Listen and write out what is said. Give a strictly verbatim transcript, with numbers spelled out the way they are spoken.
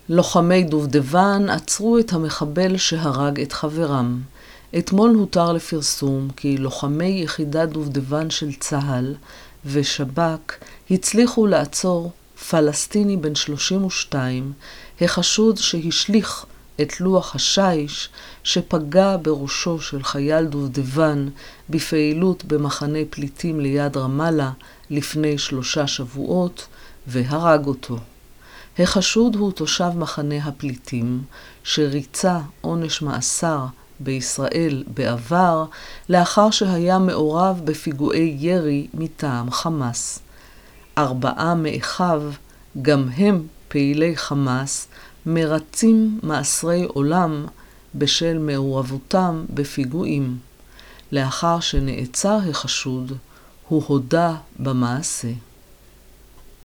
לוחמי דובדבן עצרו את המחבל שהרג את חברם. אתמול הותר לפרסום כי לוחמי יחידת דובדבן של צה"ל ושב"כ הצליחו לעצור פלסטיני בן שלושים ושתיים, החשוד שהשליך את לוח השיש שפגע בראשו של חייל דובדבן בפעילות במחנה פליטים ליד רמאללה לפני שלושה שבועות והרג אותו. החשוד הוא תושב מחנה הפליטים שריצה עונש מאסר בישראל בעבר לאחר שהיה מעורב בפיגועי ירי מטעם חמאס. ארבעה מאחיו, גם הם פעילי חמאס, מרצים מאסרי עולם בשל מעורבותם בפיגועים. לאחר שנעצר החשוד, הוא הודה במעשה.